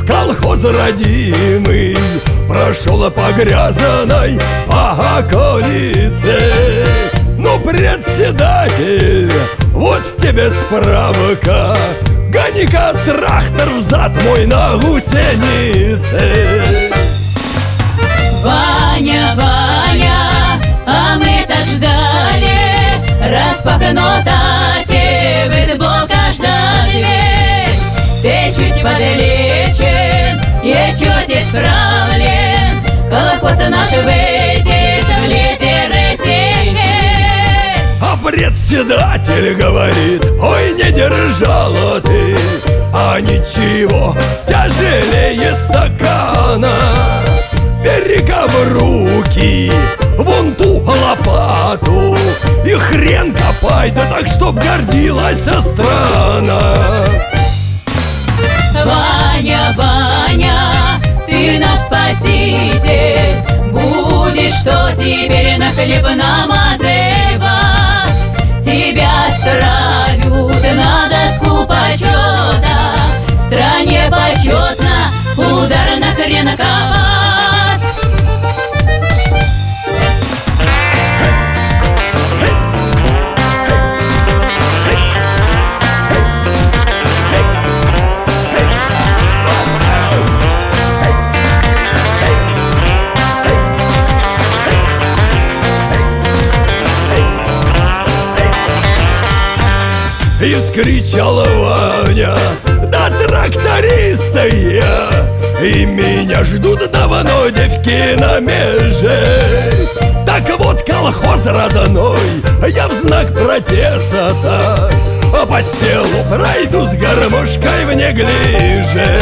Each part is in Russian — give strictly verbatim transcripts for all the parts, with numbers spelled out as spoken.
колхоз родимый прошел по грязной околице. Ну, председатель, вот тебе справка, гони-ка трактор взад мой на гусенице. Ваня, Ваня, а мы так ждали, распахнута тебе каждая дверь. Ты чуть подлечен, я чуть исправлен, колхоз наш выйдет в лидеры теперь. А председатель говорит: ой, не держала ты, а ничего тяжелее стакана. Бери-ка в руки вон ту лопату и хрен копай, да так, чтоб гордилась страна. Ваня, Ваня, ты наш спаситель, будешь что теперь на хлеб намазывать? Тебя стравят на доску почета, в стране почетно удар на хрен копать. И вскричал Ваня: да тракториста я, и меня ждут давно девки на меже. Так вот, колхоз родной, я в знак протеста по селу пройду с гармошкой в неглиже.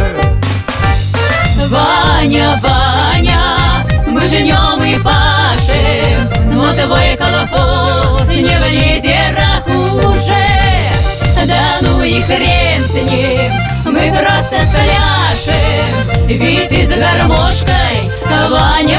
Ваня, Ваня, мы жнем и пашем, но твой колхоз не в лидерах уже. Да ну и хрен с ним, мы просто спляшем, ведь ты с гармошкой, Ваня,